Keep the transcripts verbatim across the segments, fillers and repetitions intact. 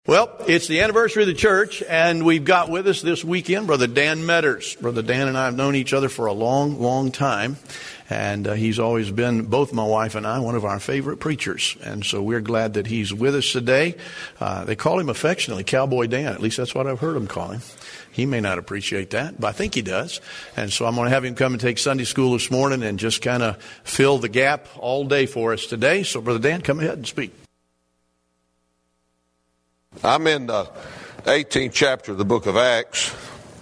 Well, it's the anniversary of the church, and we've got with us this weekend Brother Dan Metters. Brother Dan and I have known each other for a long, long time, and uh, he's always been, both my wife and I, one of our favorite preachers. And so we're glad that he's with us today. Uh, they call him affectionately Cowboy Dan. At least that's what I've heard him call him. He may not appreciate that, but I think he does. And so I'm going to have him come and take Sunday school this morning and just kind of fill the gap all day for us today. So, Brother Dan, come ahead and speak. I'm in the eighteenth chapter of the book of Acts.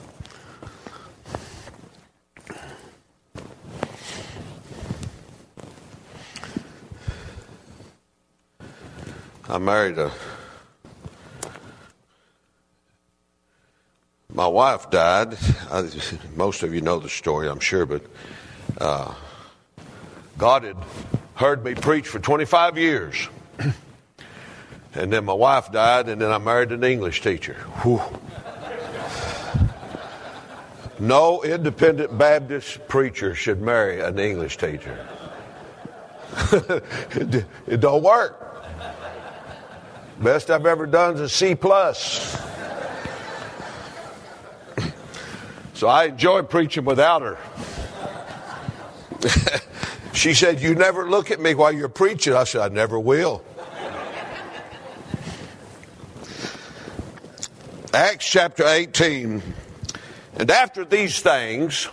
I married a... My wife died. I, most of you know the story, I'm sure, but uh, God had heard me preach for twenty-five years. And then my wife died, and then I married an English teacher. Whew. No independent Baptist preacher should marry an English teacher. it, it don't work. Best I've ever done is a C plus. So I enjoyed preaching without her. She said, "You never look at me while you're preaching." I said, "I never will." Acts chapter eighteen. And after these things,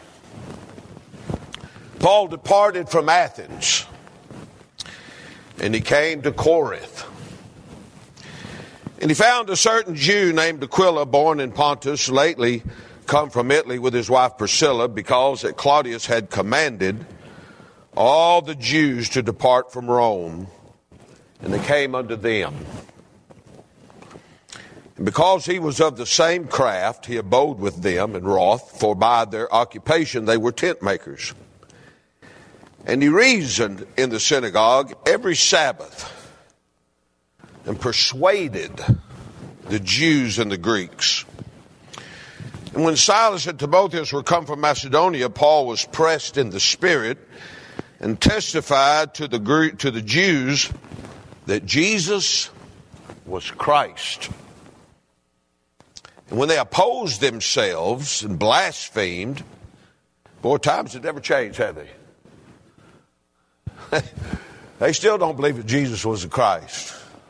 Paul departed from Athens, and he came to Corinth. And he found a certain Jew named Aquila, born in Pontus, lately come from Italy with his wife Priscilla, because that Claudius had commanded all the Jews to depart from Rome, and they came unto them. And because he was of the same craft, he abode with them in wrath, for by their occupation they were tent makers. And he reasoned in the synagogue every Sabbath, and persuaded the Jews and the Greeks. And when Silas and Timotheus were come from Macedonia, Paul was pressed in the Spirit, and testified to the to the Jews that Jesus was Christ. And when they opposed themselves and blasphemed, boy, times have never changed, have they? They still don't believe that Jesus was the Christ.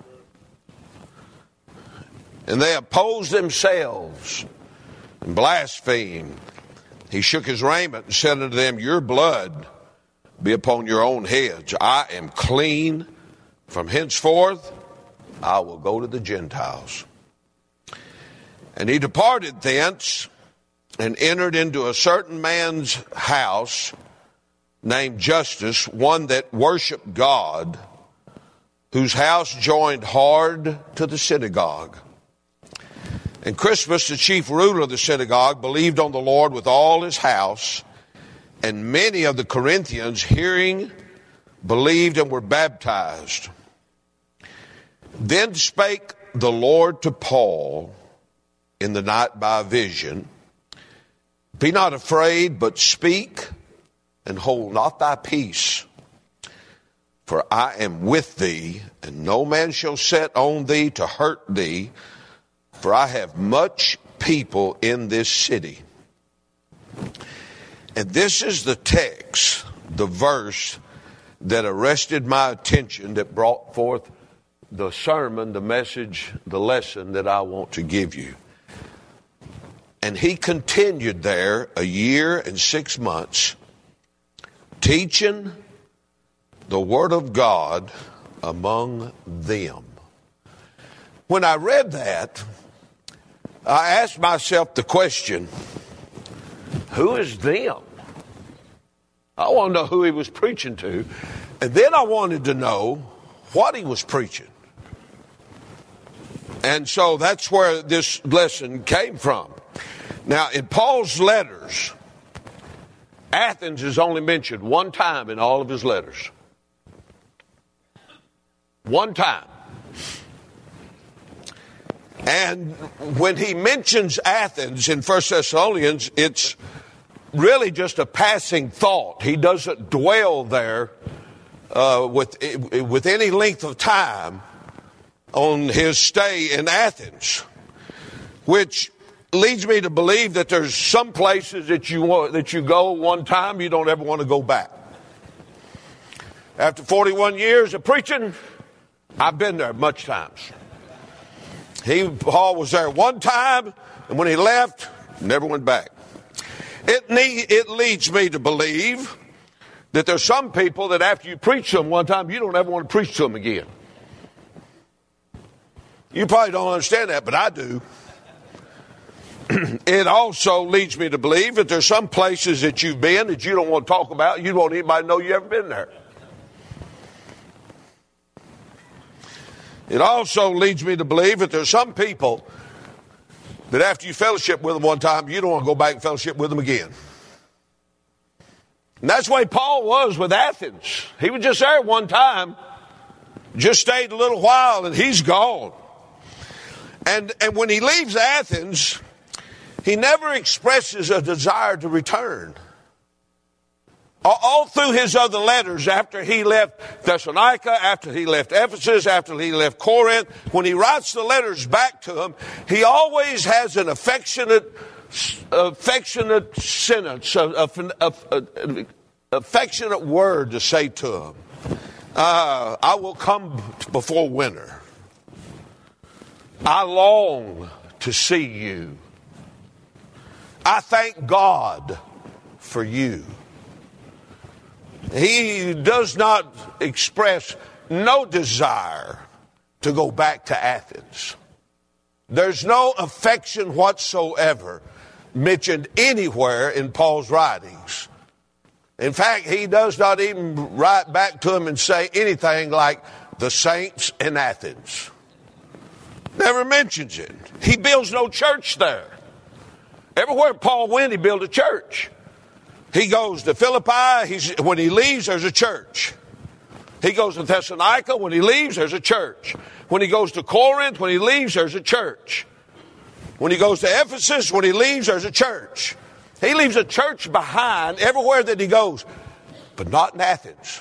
And they opposed themselves and blasphemed. He shook his raiment and said unto them, "Your blood be upon your own heads. I am clean. From henceforth I will go to the Gentiles." And he departed thence and entered into a certain man's house named Justus, one that worshiped God, whose house joined hard to the synagogue. And Crispus, the chief ruler of the synagogue, believed on the Lord with all his house, and many of the Corinthians, hearing, believed and were baptized. Then spake the Lord to Paul in the night by a vision, "Be not afraid, but speak, and hold not thy peace. For I am with thee, and no man shall set on thee to hurt thee, for I have much people in this city." And this is the text, the verse that arrested my attention, that brought forth the sermon, the message, the lesson that I want to give you. And he continued there a year and six months, teaching the Word of God among them. When I read that, I asked myself the question, who is them? I want to know who he was preaching to. And then I wanted to know what he was preaching. And so that's where this lesson came from. Now, in Paul's letters, Athens is only mentioned one time in all of his letters. One time. And when he mentions Athens in First Thessalonians, it's really just a passing thought. He doesn't dwell there uh, with with any length of time. on his stay in Athens, which leads me to believe that there's some places that you want, that you go one time, you don't ever want to go back. After forty-one years of preaching, I've been there much times. He, Paul was there one time, and when he left, never went back. It, need, it leads me to believe that there's some people that after you preach to them one time, you don't ever want to preach to them again. You probably don't understand that, but I do. It also leads me to believe that there's some places that you've been that you don't want to talk about. You don't want anybody to know you ever been there. It also leads me to believe that there's some people that after you fellowship with them one time, you don't want to go back and fellowship with them again. And that's the way Paul was with Athens. He was just there one time, just stayed a little while, and he's gone. And, and when he leaves Athens, he never expresses a desire to return. All through his other letters, after he left Thessalonica, after he left Ephesus, after he left Corinth, when he writes the letters back to them, he always has an affectionate, affectionate sentence, a, a, a, a, affectionate word to say to them. Uh, I will come before winter. I long to see you. I thank God for you. He does not express no desire to go back to Athens. There's no affection whatsoever mentioned anywhere in Paul's writings. In fact, he does not even write back to him and say anything like the saints in Athens. Never mentions it. He builds no church there. Everywhere Paul went, he built a church. He goes to Philippi. He's, when he leaves, there's a church. He goes to Thessalonica. When he leaves, there's a church. When he goes to Corinth, when he leaves, there's a church. When he goes to Ephesus, when he leaves, there's a church. He leaves a church behind everywhere that he goes, but not in Athens.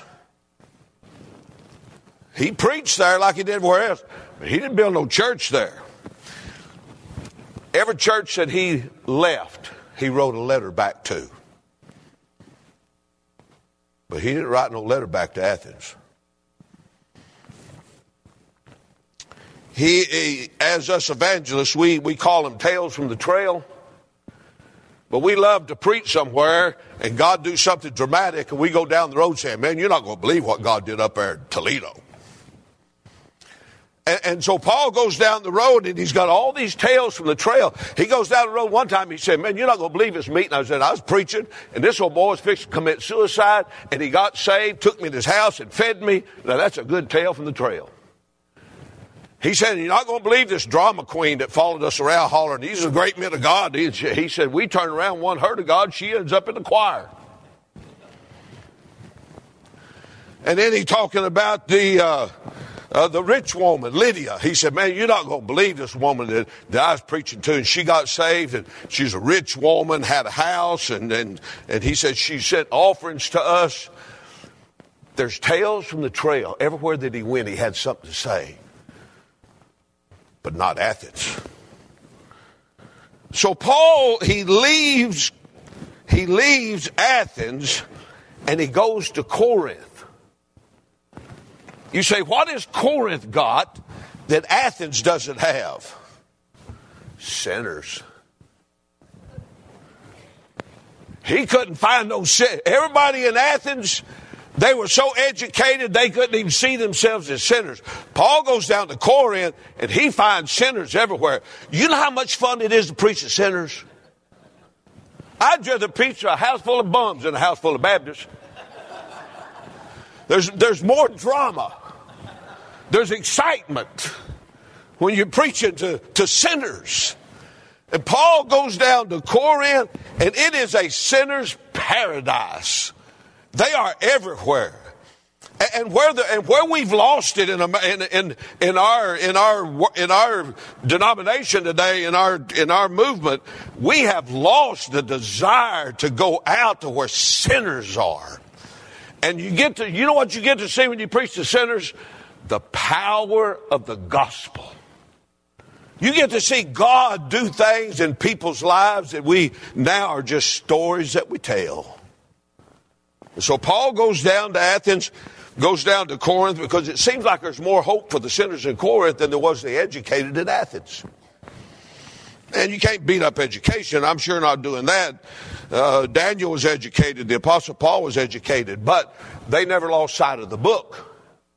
He preached there like he did everywhere else, but he didn't build no church there. Every church that he left, he wrote a letter back to. But he didn't write no letter back to Athens. He, he as us evangelists, we, we call them tales from the trail. But we love to preach somewhere and God do something dramatic and we go down the road saying, man, you're not going to believe what God did up there in Toledo. And, and so Paul goes down the road and he's got all these tales from the trail. He goes down the road one time, he said, man, you're not going to believe this meeting. I said, I was preaching and this old boy was fixing to commit suicide and he got saved, took me to his house and fed me. Now that's a good tale from the trail. He said, you're not going to believe this drama queen that followed us around hollering, these are great men of God. He, he said, we turned around, won her to God. She ends up in the choir. And then he talking about the, uh, uh, the rich woman, Lydia. He said, man, you're not going to believe this woman that, that I was preaching to. And she got saved and she's a rich woman, had a house. And, and, and he said, she sent offerings to us. There's tales from the trail. Everywhere that he went, he had something to say. But not Athens. So Paul, he leaves, he leaves Athens and he goes to Corinth. You say, what has Corinth got that Athens doesn't have? Sinners. He couldn't find no sin. Everybody in Athens, they were so educated they couldn't even see themselves as sinners. Paul goes down to Corinth and he finds sinners everywhere. You know how much fun it is to preach to sinners? I'd rather preach to a house full of bums than a house full of Baptists. There's, there's more drama. There's excitement when you're preaching to, to sinners. And Paul goes down to Corinth and it is a sinner's paradise. They are everywhere, and where the and where we've lost it in in in, in our in our in our denomination today, in our in our movement, we have lost the desire to go out to where sinners are. And you get to you know what you get to see when you preach to sinners? the power of the gospel. You get to see God do things in people's lives that we now are just stories that we tell. And so Paul goes down to Athens, goes down to Corinth, because it seems like there's more hope for the sinners in Corinth than there was the educated in Athens. And you can't beat up education. I'm sure not doing that. Uh, Daniel was educated. The Apostle Paul was educated. But they never lost sight of the book.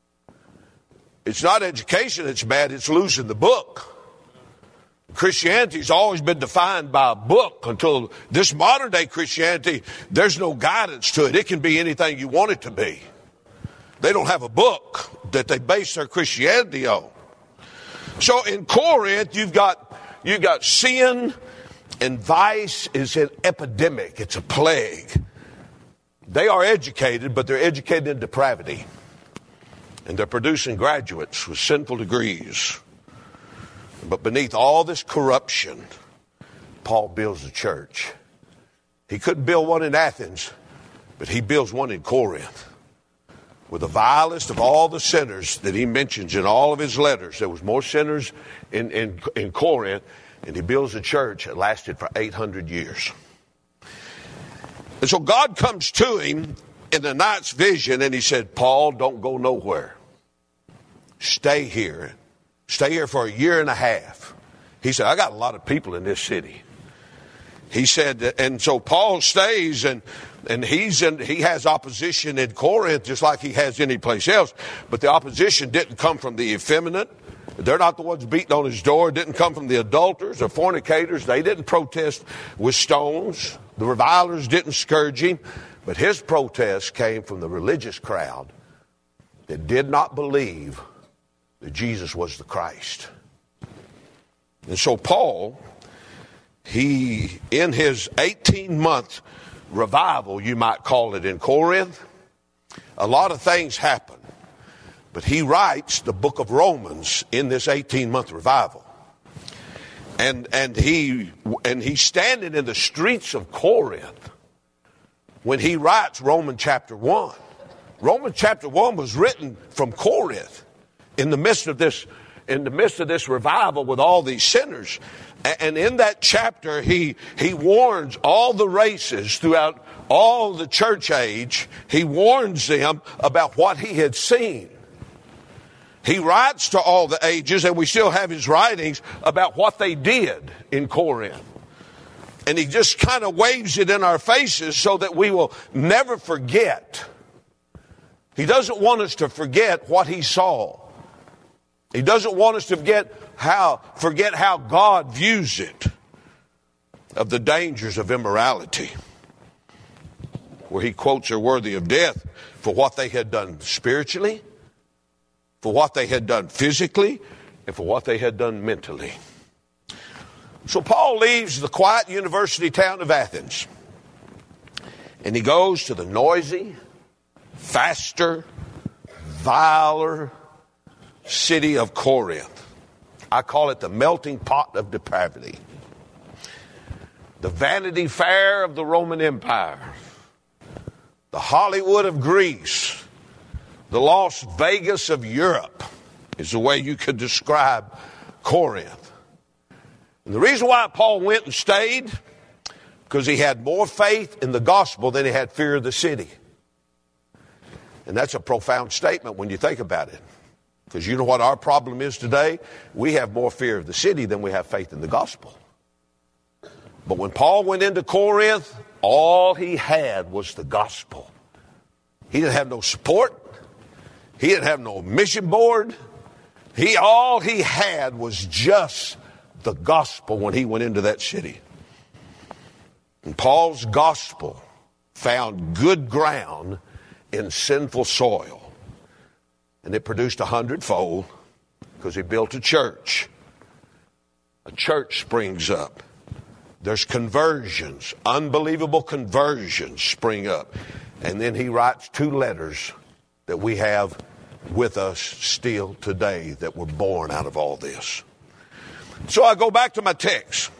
It's not education that's bad. It's losing the book. Christianity's always been defined by a book until this modern day Christianity, there's no guidance to it. It can be anything you want it to be. They don't have a book that they base their Christianity on. So in Corinth, you've got, you've got sin and vice is an epidemic. It's a plague. They are educated, but they're educated in depravity. And they're producing graduates with sinful degrees. But beneath all this corruption, Paul builds a church. He couldn't build one in Athens, but he builds one in Corinth. With the vilest of all the sinners that he mentions in all of his letters. There was more sinners in, in, in Corinth, and he builds a church that lasted for eight hundred years. And so God comes to him in the night's vision, and he said, Paul, don't go nowhere. Stay here. Stay here for a year and a half. He said, I got a lot of people in this city. He said, and so Paul stays, and and he's in, he has opposition in Corinth just like he has any place else. But the opposition didn't come from the effeminate. They're not the ones beating on his door. It didn't come from the adulterers or fornicators. They didn't protest with stones. The revilers didn't scourge him. But his protest came from the religious crowd that did not believe that Jesus was the Christ. And so Paul, he, in his eighteen-month revival, you might call it, in Corinth, a lot of things happen. But he writes the book of Romans in this eighteen-month revival. And and he and he's standing in the streets of Corinth when he writes Romans chapter one. Romans chapter one was written from Corinth in the midst of this in the midst of this revival with all these sinners. And in that chapter, he he warns all the races throughout all the church age. He warns them about what he had seen. He writes to all the ages, and we still have his writings about what they did in Corinth. And he just kind of waves it in our faces so that we will never forget. He doesn't want us to forget what he saw. He doesn't want us to forget how, forget how God views it, of the dangers of immorality, where he quotes are worthy of death for what they had done spiritually, for what they had done physically, and for what they had done mentally. So Paul leaves the quiet university town of Athens, and he goes to the noisy, faster, viler city of Corinth. I call it the melting pot of depravity. The Vanity Fair of the Roman Empire. The Hollywood of Greece. The Las Vegas of Europe is the way you could describe Corinth. And the reason why Paul went and stayed, because he had more faith in the gospel than he had fear of the city. And that's a profound statement when you think about it. Because you know what our problem is today? We have more fear of the city than we have faith in the gospel. But when Paul went into Corinth, all he had was the gospel. He didn't have no support. He didn't have no mission board. He, all he had was just the gospel when he went into that city. And Paul's gospel found good ground in sinful soil. And it produced a hundredfold because he built a church. A church springs up. There's conversions, unbelievable conversions spring up. And then he writes two letters that we have with us still today that were born out of all this. So I go back to my text.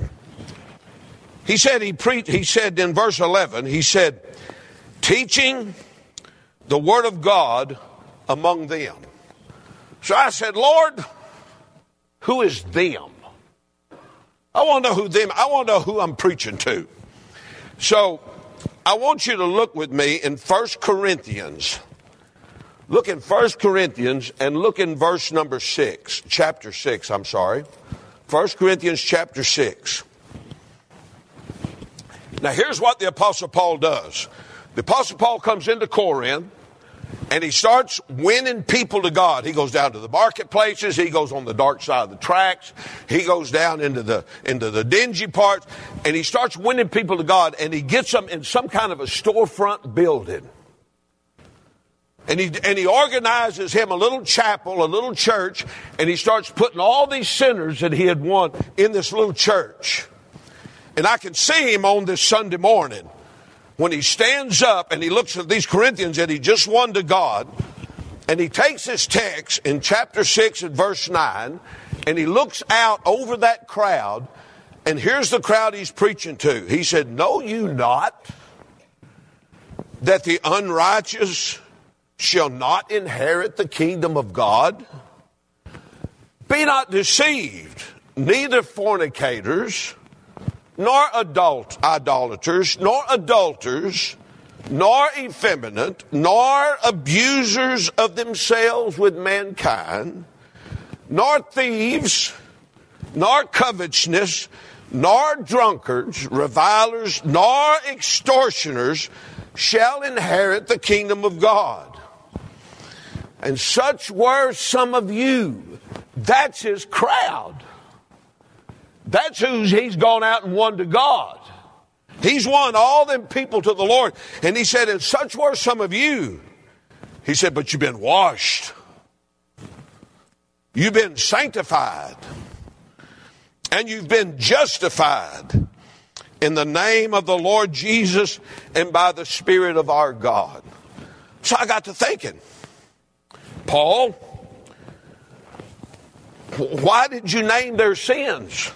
He said, he, pre- he said in verse eleven, he said, teaching the word of God among them. So I said, Lord, who is them? I want to know who them, I want to know who I'm preaching to. So I want you to look with me in First Corinthians. Look in First Corinthians and look in verse number six, chapter six, I'm sorry. First Corinthians chapter six. Now here's what the Apostle Paul does. The Apostle Paul comes into Corinth and he starts winning people to God. He goes down to the marketplaces. He goes on the dark side of the tracks. He goes down into the, into the dingy parts and he starts winning people to God, and he gets them in some kind of a storefront building. And he, and he organizes him a little chapel, a little church, and he starts putting all these sinners that he had won in this little church. And I can see him on this Sunday morning when he stands up and he looks at these Corinthians that he just won to God, and he takes his text in chapter six and verse nine, and he looks out over that crowd, and here's the crowd he's preaching to. He said, "Know you not that the unrighteous shall not inherit the kingdom of God? Be not deceived, neither fornicators, nor adult, idolaters, nor adulterers, nor effeminate, nor abusers of themselves with mankind, nor thieves, nor covetousness, nor drunkards, revilers, nor extortioners shall inherit the kingdom of God. And such were some of you." That's his crowd. That's who he's gone out and won to God. He's won all them people to the Lord. And he said, "And such were some of you." He said, "But you've been washed. You've been sanctified. And you've been justified in the name of the Lord Jesus and by the Spirit of our God." So I got to thinking, Paul, why did you name their sins?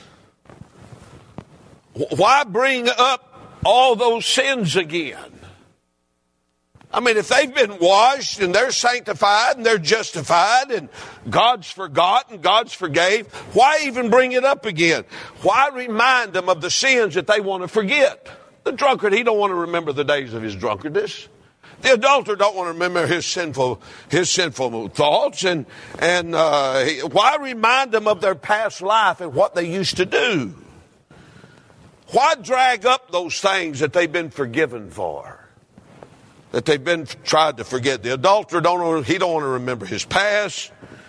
Why bring up all those sins again? I mean, if they've been washed and they're sanctified and they're justified and God's forgotten, God's forgave, why even bring it up again? Why remind them of the sins that they want to forget? The drunkard, he don't want to remember the days of his drunkenness. The adulterer don't want to remember his sinful, his sinful thoughts. And, and uh, why remind them of their past life and what they used to do? Why drag up those things that they've been forgiven for, that they've been tried to forget? The adulterer, don't he don't want to remember his past.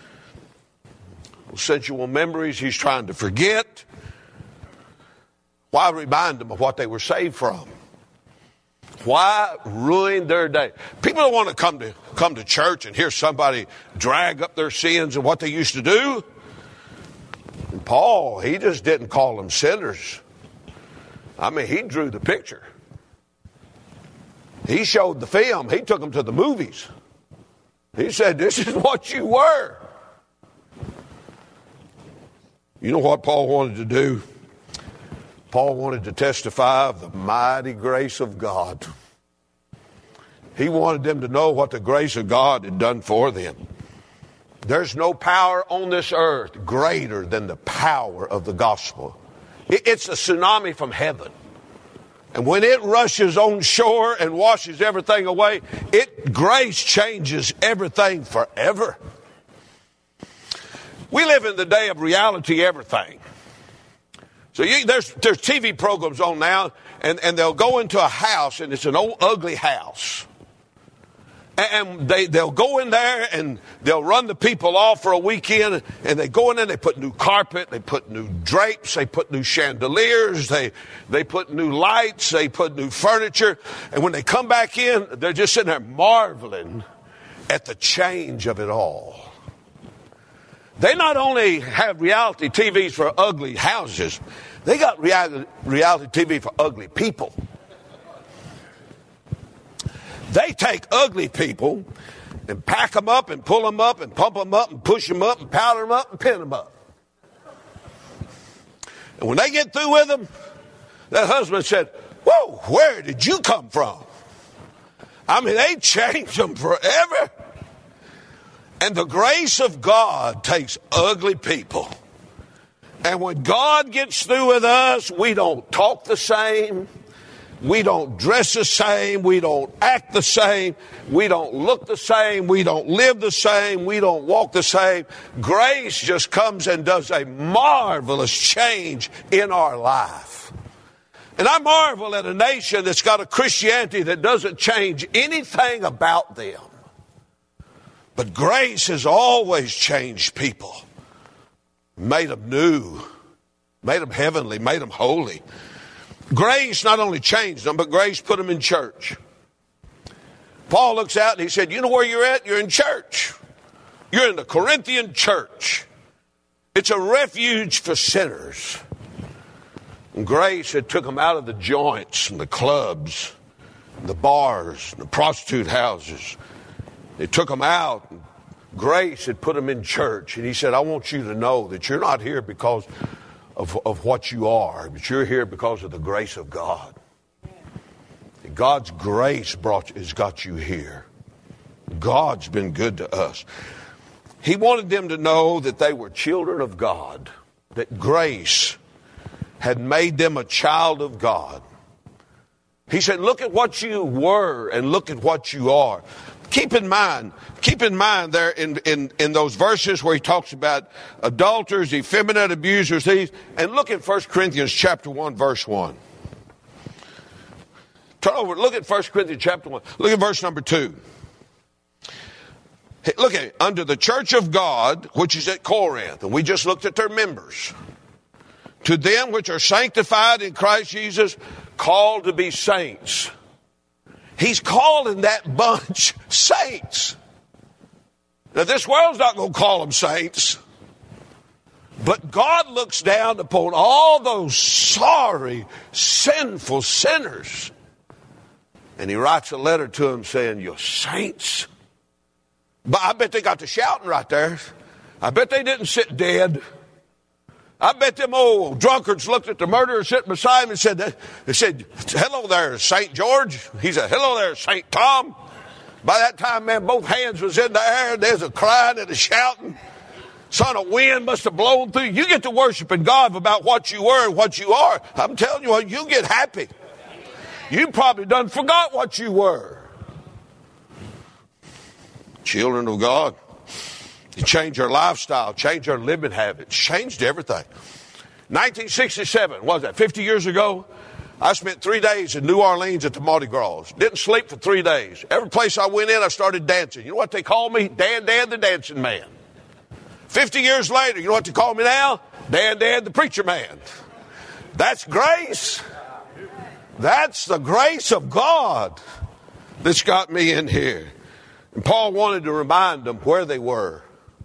Sensual memories he's trying to forget. Why remind them of what they were saved from? Why ruin their day? People don't want to come to come to church and hear somebody drag up their sins and what they used to do. And Paul, he just didn't call them sinners. I mean, he drew the picture. He showed the film. He took them to the movies. He said, "This is what you were." You know what Paul wanted to do? Paul wanted to testify of the mighty grace of God. He wanted them to know what the grace of God had done for them. There's no power on this earth greater than the power of the gospel. It's a tsunami from heaven. And when it rushes on shore and washes everything away, it grace changes everything forever. We live in the day of reality everything. So you, there's there's T V programs on now, and, and they'll go into a house, and it's an old ugly house. And they, they'll go in there, and they'll run the people off for a weekend, and they go in there, they put new carpet, they put new drapes, they put new chandeliers, they, they put new lights, they put new furniture. And when they come back in, they're just sitting there marveling at the change of it all. They not only have reality T Vs for ugly houses, they got reality, reality T V for ugly people. They take ugly people and pack them up and pull them up and pump them up and push them up and powder them up and pin them up. And when they get through with them, that husband said, "Whoa, where did you come from?" I mean, they changed them forever. And the grace of God takes ugly people. And when God gets through with us, we don't talk the same. We don't dress the same. We don't act the same. We don't look the same. We don't live the same. We don't walk the same. Grace just comes and does a marvelous change in our life. And I marvel at a nation that's got a Christianity that doesn't change anything about them. But grace has always changed people, made them new, made them heavenly, made them holy. Grace not only changed them, but grace put them in church. Paul looks out and he said, you know where you're at? You're in church. You're in the Corinthian church. It's a refuge for sinners. And grace had took them out of the joints and the clubs, and the bars, and the prostitute houses. It took them out. And grace had put them in church. And he said, I want you to know that you're not here because of, of what you are, but you're here because of the grace of God. And God's grace brought, has got you here. God's been good to us. He wanted them to know that they were children of God, that grace had made them a child of God. He said, look at what you were and look at what you are. Keep in mind, keep in mind there in, in, in those verses where he talks about adulterers, effeminate abusers, thieves, and look at First Corinthians chapter one, verse one. Turn over, look at First Corinthians chapter one. Look at verse number two. Look at it. Under the church of God, which is at Corinth, and we just looked at their members. To them which are sanctified in Christ Jesus, called to be saints. He's calling that bunch saints. Now, this world's not going to call them saints. But God looks down upon all those sorry, sinful sinners. And he writes a letter to them saying, you're saints. But I bet they got to shouting right there. I bet they didn't sit dead. I bet them old drunkards looked at the murderer sitting beside him and said, they said, hello there, Saint George. He said, hello there, Saint Tom. By that time, man, both hands was in the air. And there's a crying and a shouting. Son, a wind must have blown through. You get to worshiping God about what you were and what you are. I'm telling you what, you get happy. You probably done forgot what you were. Children of God. You changed our lifestyle, changed our living habits, changed everything. nineteen sixty-seven, what was that, fifty years ago? I spent three days in New Orleans at the Mardi Gras. Didn't sleep for three days. Every place I went in, I started dancing. You know what they call me? Dan Dan the Dancing Man. fifty years later, you know what they call me now? Dan Dan the Preacher Man. That's grace. That's the grace of God that's got me in here. And Paul wanted to remind them where they were.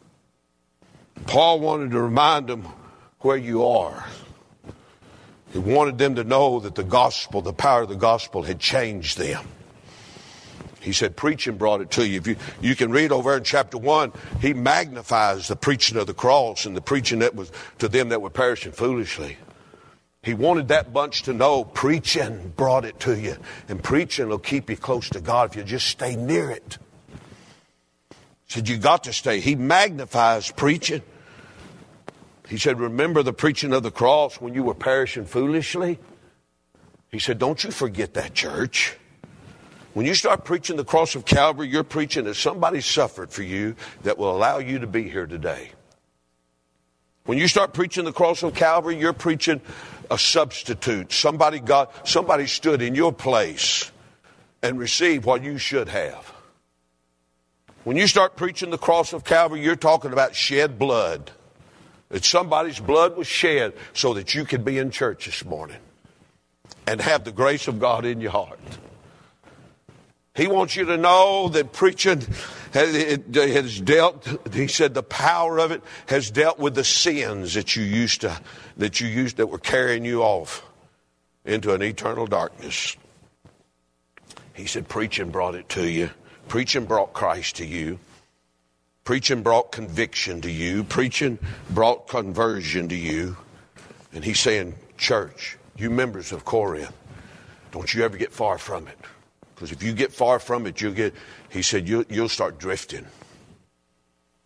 Paul wanted to remind them where you are. He wanted them to know that the gospel, the power of the gospel had changed them. He said preaching brought it to you. If you, you can read over in chapter one, he magnifies the preaching of the cross and the preaching that was to them that were perishing foolishly. He wanted that bunch to know preaching brought it to you. And preaching will keep you close to God if you just stay near it. He said, you got to stay. He magnifies preaching. He said, remember the preaching of the cross when you were perishing foolishly? He said, don't you forget that, church. When you start preaching the cross of Calvary, you're preaching that somebody suffered for you that will allow you to be here today. When you start preaching the cross of Calvary, you're preaching a substitute. Somebody got, somebody stood in your place and received what you should have. When you start preaching the cross of Calvary, you're talking about shed blood. That somebody's blood was shed so that you could be in church this morning and have the grace of God in your heart. He wants you to know that preaching has dealt, he said the power of it has dealt with the sins that you used to, that you used, that were carrying you off into an eternal darkness. He said preaching brought it to you. Preaching brought Christ to you. Preaching brought conviction to you. Preaching brought conversion to you. And he's saying, church, you members of Corinth, don't you ever get far from it. Because if you get far from it, you'll get, he said, you'll, you'll start drifting.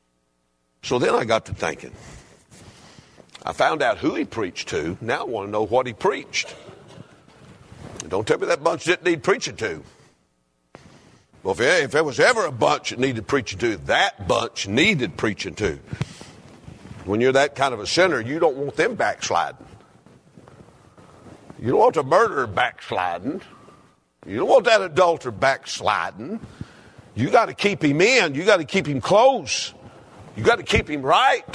So then I got to thinking. I found out who he preached to. Now I want to know what he preached. Don't tell me that bunch didn't need preaching to. Well, if, if there was ever a bunch that needed preaching to, that bunch needed preaching to. When you're that kind of a sinner, you don't want them backsliding. You don't want the murderer backsliding. You don't want that adulterer backsliding. You got to keep him in. You got to keep him close. You got to keep him right.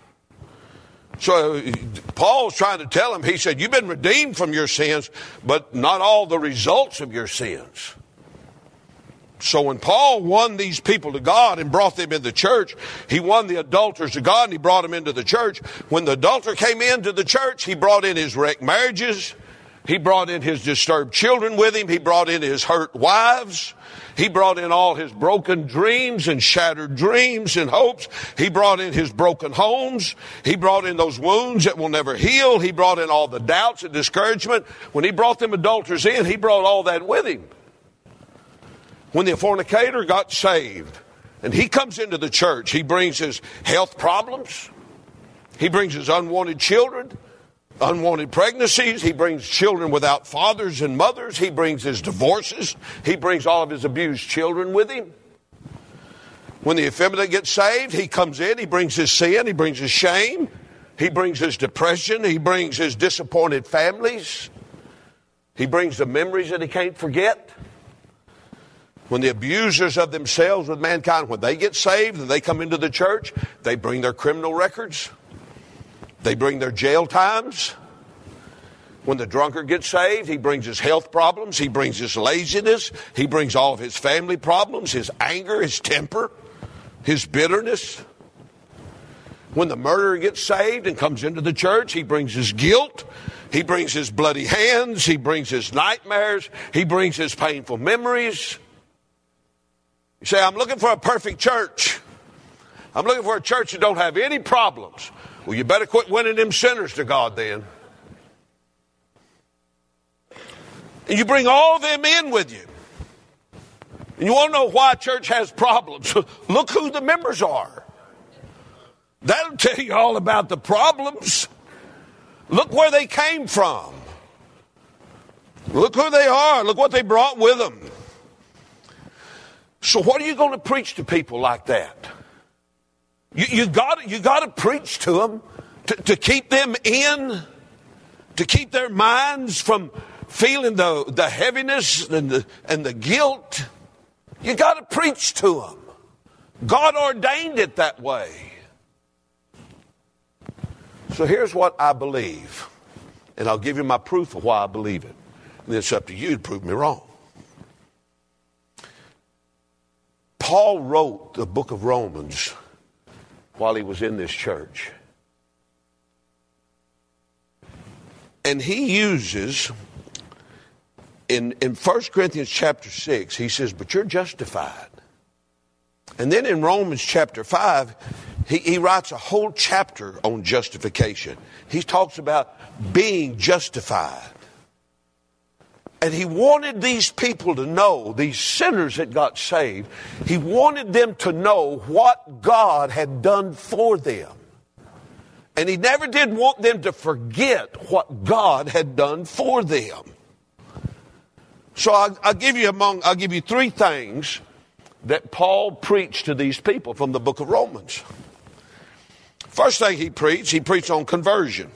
So Paul's trying to tell him, he said, you've been redeemed from your sins, but not all the results of your sins. So when Paul won these people to God and brought them into the church, he won the adulterers to God and he brought them into the church. When the adulterer came into the church, he brought in his wrecked marriages. He brought in his disturbed children with him. He brought in his hurt wives. He brought in all his broken dreams and shattered dreams and hopes. He brought in his broken homes. He brought in those wounds that will never heal. He brought in all the doubts and discouragement. When he brought them adulterers in, he brought all that with him. When the fornicator got saved and he comes into the church, he brings his health problems. He brings his unwanted children, unwanted pregnancies. He brings children without fathers and mothers. He brings his divorces. He brings all of his abused children with him. When the effeminate gets saved, he comes in, he brings his sin, he brings his shame, he brings his depression, he brings his disappointed families. He brings the memories that he can't forget. When the abusers of themselves with mankind, when they get saved and they come into the church, they bring their criminal records. They bring their jail times. When the drunkard gets saved, he brings his health problems. He brings his laziness. He brings all of his family problems, his anger, his temper, his bitterness. When the murderer gets saved and comes into the church, he brings his guilt. He brings his bloody hands. He brings his nightmares. He brings his painful memories. You say, I'm looking for a perfect church. I'm looking for a church that don't have any problems. Well, you better quit winning them sinners to God then. And you bring all of them in with you. And you want to know why a church has problems? Look who the members are. That'll tell you all about the problems. Look where they came from. Look who they are. Look what they brought with them. So what are you going to preach to people like that? You, you got you got to preach to them to, to keep them in, to keep their minds from feeling the, the heaviness and the, and the guilt. You got to preach to them. God ordained it that way. So here's what I believe, and I'll give you my proof of why I believe it. And it's up to you to prove me wrong. Paul wrote the book of Romans while he was in this church. And he uses, in, in First Corinthians chapter six, he says, but you're justified. And then in Romans chapter five, he, he writes a whole chapter on justification. He talks about being justified. And he wanted these people to know, these sinners that got saved, he wanted them to know what God had done for them. And he never did want them to forget what God had done for them. So I'll, I'll give you among, I'll give you three things that Paul preached to these people from the book of Romans. First thing he preached, he preached on conversion.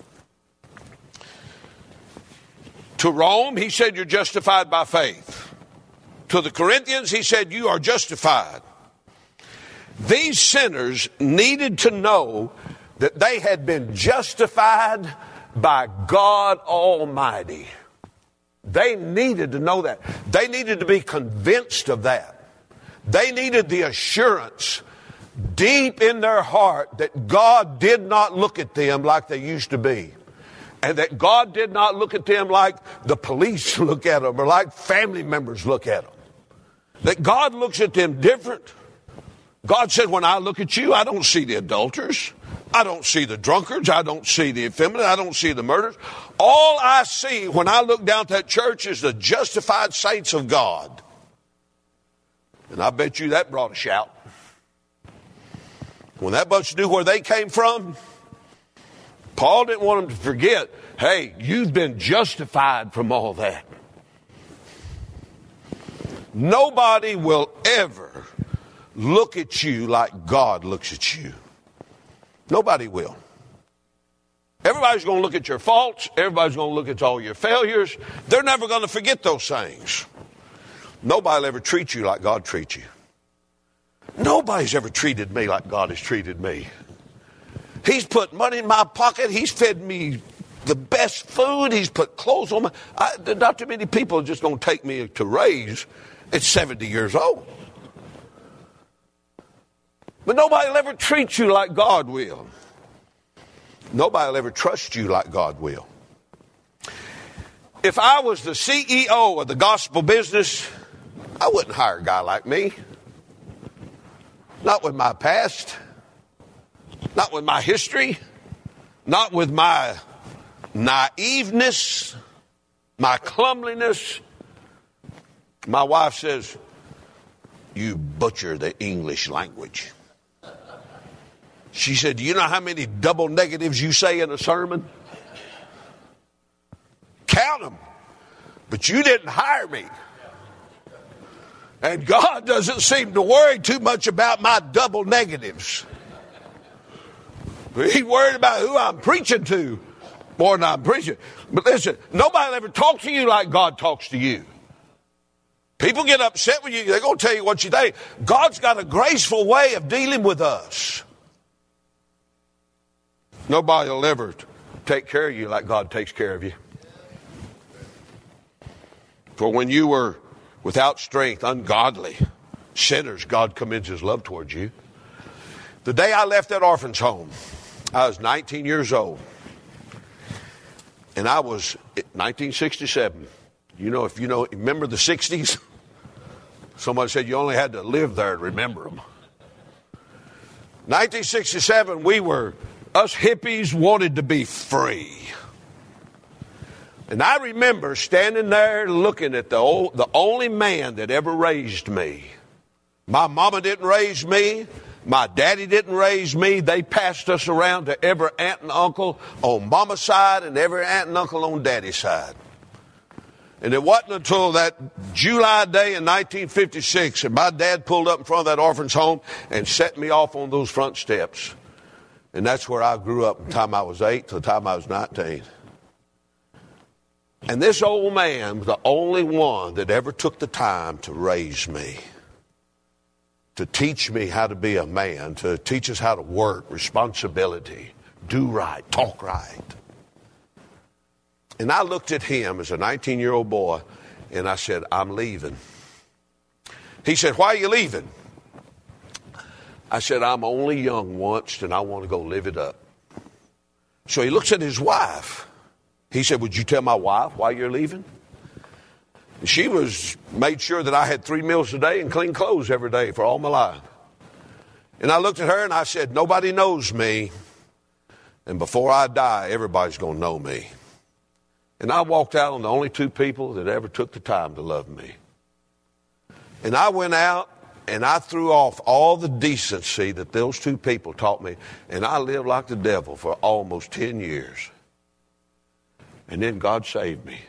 To Rome, he said, you're justified by faith. To the Corinthians, he said, you are justified. These sinners needed to know that they had been justified by God Almighty. They needed to know that. They needed to be convinced of that. They needed the assurance deep in their heart that God did not look at them like they used to be. And that God did not look at them like the police look at them or like family members look at them. That God looks at them different. God said, when I look at you, I don't see the adulterers. I don't see the drunkards. I don't see the effeminate. I don't see the murderers. All I see when I look down at that church is the justified saints of God. And I bet you that brought a shout. When that bunch knew where they came from, Paul didn't want them to forget, hey, you've been justified from all that. Nobody will ever look at you like God looks at you. Nobody will. Everybody's going to look at your faults. Everybody's going to look at all your failures. They're never going to forget those things. Nobody will ever treat you like God treats you. Nobody's ever treated me like God has treated me. He's put money in my pocket. He's fed me the best food. He's put clothes on me. I, not too many people are just going to take me to raise at seventy years old. But nobody will ever treat you like God will. Nobody will ever trust you like God will. If I was the C E O of the gospel business, I wouldn't hire a guy like me. Not with my past. Not with my history. Not with my naiveness. My clumsiness. My wife says, you butcher the English language. She said, do you know how many double negatives you say in a sermon? Count them. But you didn't hire me. And God doesn't seem to worry too much about my double negatives. He's worried about who I'm preaching to more than I'm preaching. But listen, nobody will ever talk to you like God talks to you. People get upset with you. They're going to tell you what you think. God's got a graceful way of dealing with us. Nobody will ever take care of you like God takes care of you. For when you were without strength, ungodly, sinners, God commends his love towards you. The day I left that orphan's home, I was nineteen years old. And I was nineteen sixty-seven. You know, if you know, remember the sixties? Somebody said you only had to live there to remember them. nineteen sixty-seven, we were, us hippies wanted to be free. And I remember standing there looking at the old, the only man that ever raised me. My mama didn't raise me. My daddy didn't raise me. They passed us around to every aunt and uncle on mama's side and every aunt and uncle on daddy's side. And it wasn't until that July day in nineteen fifty-six that my dad pulled up in front of that orphan's home and set me off on those front steps. And that's where I grew up from the time I was eight to the time I was nineteen. And this old man was the only one that ever took the time to raise me, to teach me how to be a man, to teach us how to work, responsibility, do right, talk right. And I looked at him as a nineteen-year-old boy, and I said, I'm leaving. He said, why are you leaving? I said, I'm only young once, and I want to go live it up. So he looks at his wife. He said, would you tell my wife why you're leaving? And she was made sure that I had three meals a day and clean clothes every day for all my life. And I looked at her and I said, nobody knows me. And before I die, everybody's going to know me. And I walked out on the only two people that ever took the time to love me. And I went out and I threw off all the decency that those two people taught me. And I lived like the devil for almost ten years. And then God saved me.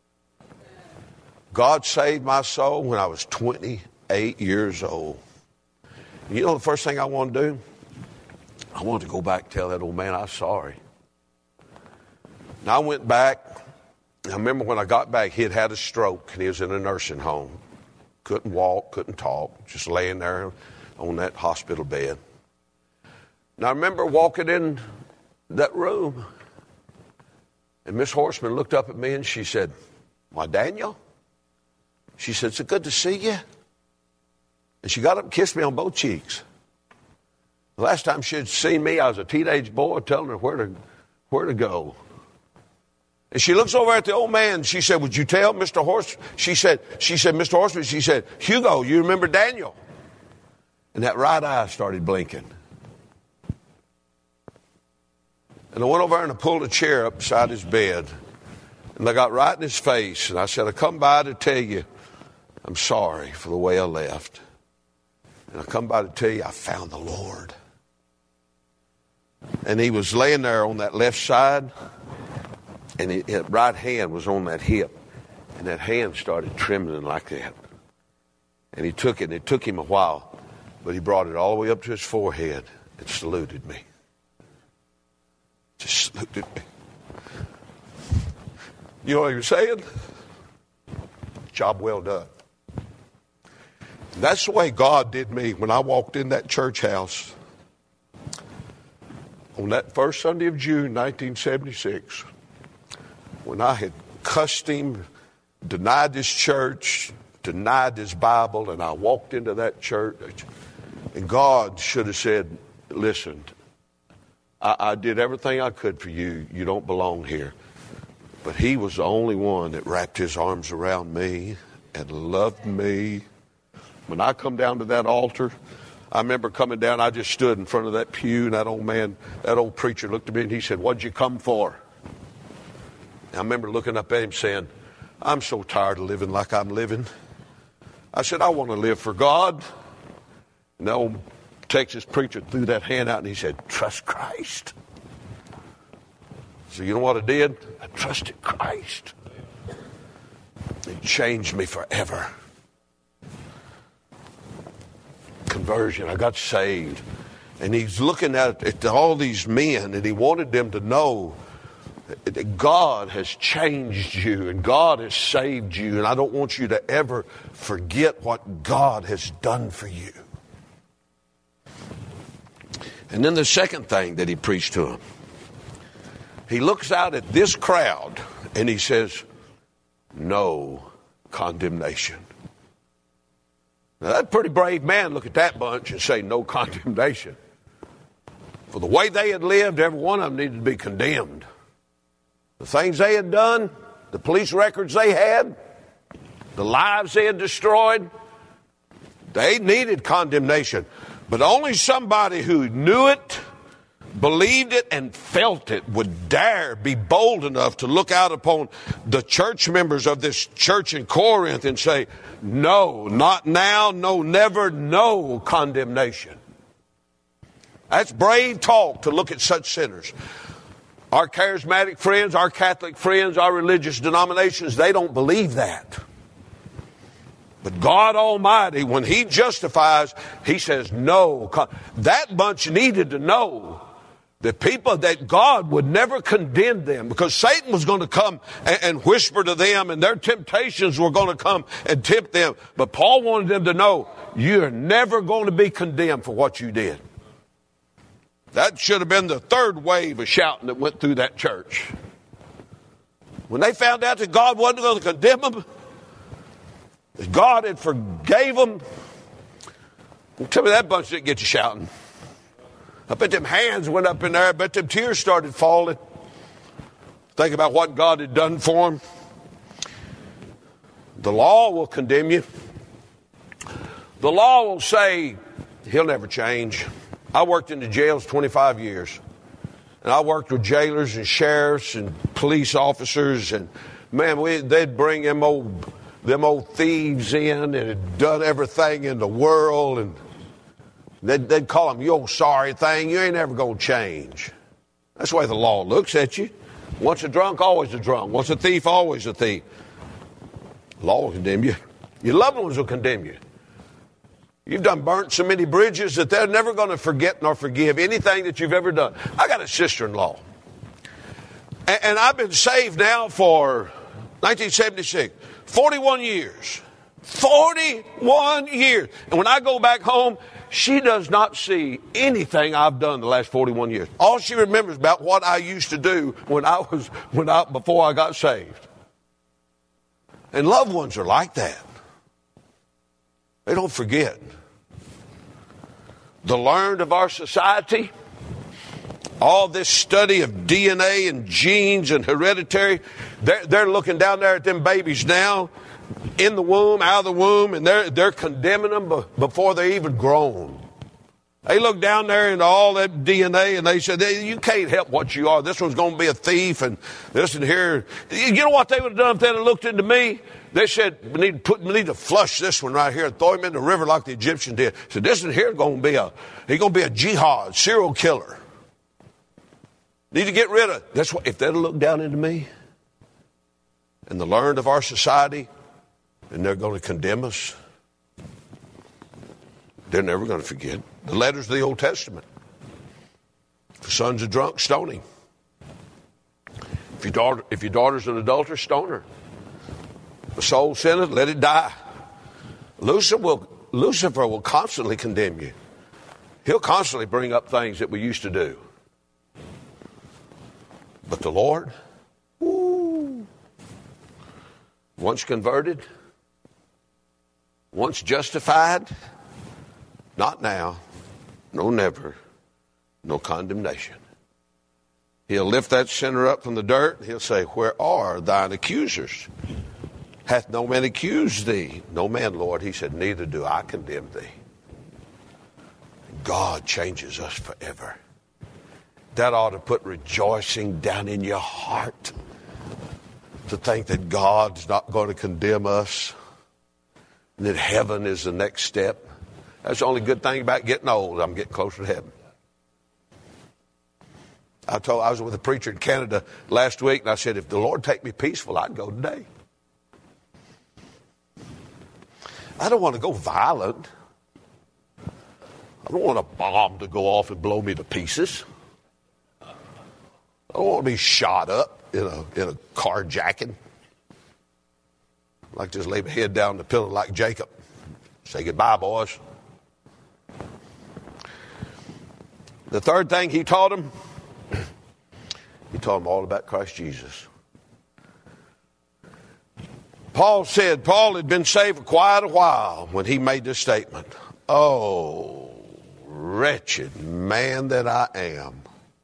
God saved my soul when I was twenty-eight years old. And you know the first thing I wanted to do? I wanted to go back and tell that old man I was sorry. And I went back. I remember when I got back, he had had a stroke and he was in a nursing home. Couldn't walk, couldn't talk, just laying there on that hospital bed. And I remember walking in that room. And Miss Horseman looked up at me and she said, why, Daniel? She said, it's good to see you. And she got up and kissed me on both cheeks. The last time she had seen me, I was a teenage boy telling her where to, where to go. And she looks over at the old man. She said, would you tell Mister Horseman? She said, she said, Mister Horseman, she said, Hugo, you remember Daniel? And that right eye started blinking. And I went over and I pulled a chair up beside his bed. And I got right in his face. And I said, I come by to tell you I'm sorry for the way I left. And I come by to tell you I found the Lord. And he was laying there on that left side, and his right hand was on that hip. And that hand started trembling like that. And he took it, and it took him a while, but he brought it all the way up to his forehead and saluted me. Just saluted me. You know what he was saying? Job well done. That's the way God did me when I walked in that church house on that first Sunday of June, nineteen seventy-six, when I had cussed him, denied his church, denied his Bible, and I walked into that church, and God should have said, listen, I, I did everything I could for you. You don't belong here. But he was the only one that wrapped his arms around me and loved me. When I come down to that altar, I remember coming down, I just stood in front of that pew, and that old man, that old preacher looked at me and he said, what'd you come for? And I remember looking up at him saying, I'm so tired of living like I'm living. I said, I want to live for God. And that old Texas preacher threw that hand out and he said, trust Christ. So you know what I did? I trusted Christ. It changed me forever. Conversion. I got saved. And he's looking at, at all these men, and he wanted them to know that God has changed you and God has saved you. And I don't want you to ever forget what God has done for you. And then the second thing that he preached to them, he looks out at this crowd and he says, no condemnation. Now, that's a pretty brave man. Look at that bunch and say no condemnation. For the way they had lived, every one of them needed to be condemned. The things they had done, the police records they had, the lives they had destroyed, they needed condemnation. But only somebody who knew it, believed it, and felt it would dare be bold enough to look out upon the church members of this church in Corinth and say, no, not now, no, never, no condemnation. That's brave talk to look at such sinners. Our charismatic friends, our Catholic friends, our religious denominations, they don't believe that. But God Almighty, when He justifies, He says no. That bunch needed to know that people, that God would never condemn them, because Satan was going to come and, and whisper to them, and their temptations were going to come and tempt them. But Paul wanted them to know, you're never going to be condemned for what you did. That should have been the third wave of shouting that went through that church. When they found out that God wasn't going to condemn them, that God had forgave them, tell me that bunch didn't get you shouting. I bet them hands went up in there. I bet them tears started falling. Think about what God had done for them. The law will condemn you. The law will say, he'll never change. I worked in the jails twenty-five years. And I worked with jailers and sheriffs and police officers. And, man, we, they'd bring them old, them old thieves in and had done everything in the world. And They'd, they'd call them, you old sorry thing, you ain't ever going to change. That's the way the law looks at you. Once a drunk, always a drunk. Once a thief, always a thief. The law will condemn you. Your loved ones will condemn you. You've done burnt so many bridges that they're never going to forget nor forgive anything that you've ever done. I got a sister-in-law. And, and I've been saved now for nineteen seventy-six, forty-one years. forty-one years. And when I go back home, she does not see anything I've done the last forty-one years. All she remembers about what I used to do when I was when I before I got saved. And loved ones are like that. They don't forget. The learned of our society, all this study of D N A and genes and hereditary, they're, they're looking down there at them babies now, in the womb, out of the womb, and they're, they're condemning them before they're even grown. They look down there into all that D N A and they said, you can't help what you are. This one's going to be a thief and this and here. You know what they would have done if they'd have looked into me? They said, we need to, put, we need to flush this one right here and throw him in the river like the Egyptians did. So this one here is going to be a, he's going to be a jihad, serial killer. Need to get rid of. That's what, if they'd look down into me and the learned of our society, and they're going to condemn us, they're never going to forget. The letters of the Old Testament. If your son's a drunk, stone him. If your daughter, if your daughter's an adulterer, stone her. The soul sinneth, let it die. Lucifer will, Lucifer will constantly condemn you. He'll constantly bring up things that we used to do. But the Lord, woo, once converted, once justified, not now, no never, no condemnation. He'll lift that sinner up from the dirt, and he'll say, where are thine accusers? Hath no man accused thee? No man, Lord. He said, neither do I condemn thee. God changes us forever. That ought to put rejoicing down in your heart, to think that God's not going to condemn us, and that heaven is the next step. That's the only good thing about getting old. I'm getting closer to heaven. I told I was with a preacher in Canada last week, and I said, if the Lord take me peaceful, I'd go today. I don't want to go violent. I don't want a bomb to go off and blow me to pieces. I don't want to be shot up in a in a carjacking. I'd like to just lay my head down on the pillow like Jacob. Say goodbye, boys. The third thing he taught him, he taught him all about Christ Jesus. Paul said, Paul had been saved for quite a while when he made this statement. Oh, wretched man that I am.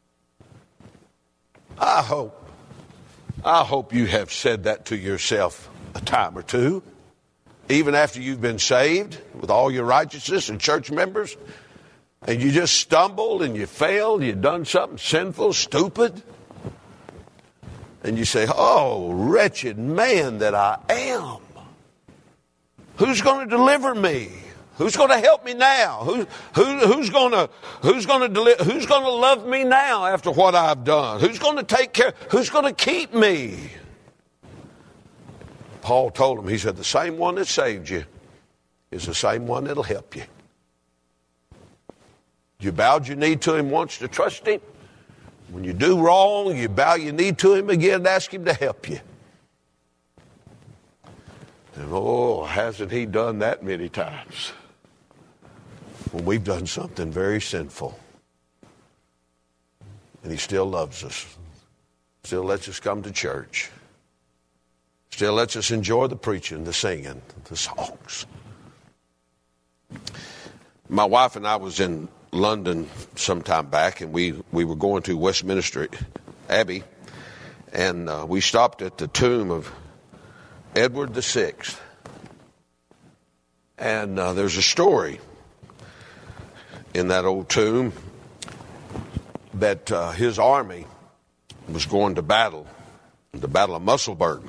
I hope, I hope you have said that to yourself a time or two, even after you've been saved with all your righteousness and church members, and you just stumbled and you failed, you've done something sinful, stupid, and you say, oh, wretched man that I am. Who's going to deliver me? Who's going to help me now? Who, who, who's going to who's going to deli- who's going to love me now after what I've done? Who's going to take care? Who's going to keep me? Paul told him, he said, the same one that saved you is the same one that'll help you. You bowed your knee to him once to trust him. When you do wrong, you bow your knee to him again and ask him to help you. And oh, hasn't he done that many times? When we've done something very sinful. And he still loves us. Still lets us come to church. Still lets us enjoy the preaching, the singing, the songs. My wife and I was in London some time back, and we, we were going to Westminster Abbey, and uh, we stopped at the tomb of Edward the Sixth. And uh, there's a story in that old tomb that uh, his army was going to battle, the Battle of Musselburgh.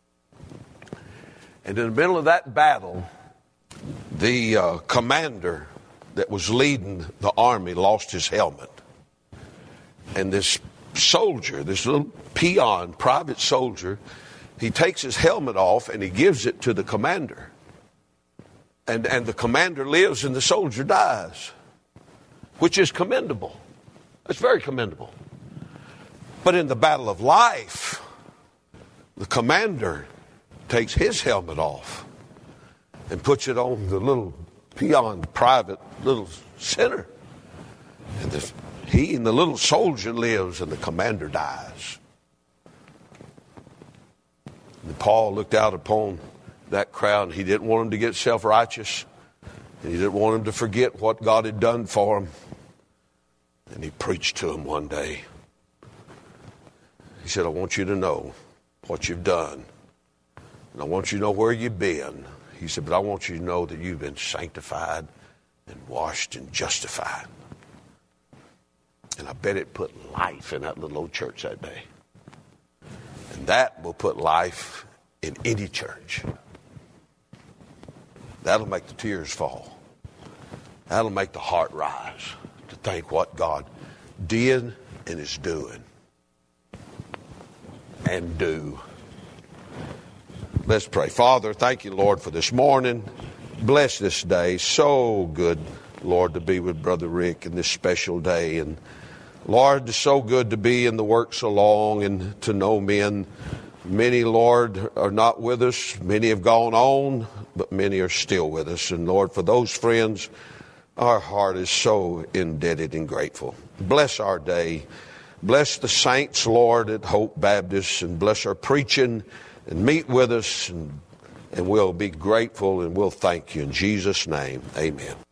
And in the middle of that battle, the uh, commander that was leading the army lost his helmet. And this soldier, this little peon, private soldier, he takes his helmet off and he gives it to the commander. And, and the commander lives and the soldier dies, which is commendable. It's very commendable. But in the battle of life, the commander takes his helmet off and puts it on the little peon, private little sinner. And this, he and the little soldier lives and the commander dies. And Paul looked out upon that crowd, and he didn't want them to get self-righteous. And he didn't want them to forget what God had done for them. And he preached to them one day. He said, I want you to know what you've done. And I want you to know where you've been. He said, but I want you to know that you've been sanctified and washed and justified. And I bet it put life in that little old church that day. And that will put life in any church. That'll make the tears fall. That'll make the heart rise to think what God did and is doing and do. Let's pray. Father, thank you, Lord, for this morning. Bless this day. So good, Lord, to be with Brother Rick in this special day. And Lord, it's so good to be in the work so long and to know men. Many, Lord, are not with us. Many have gone on, but many are still with us. And Lord, for those friends, our heart is so indebted and grateful. Bless our day. Bless the saints, Lord, at Hope Baptist, and bless our preaching, and meet with us, and, and we'll be grateful, and we'll thank you. In Jesus' name, amen.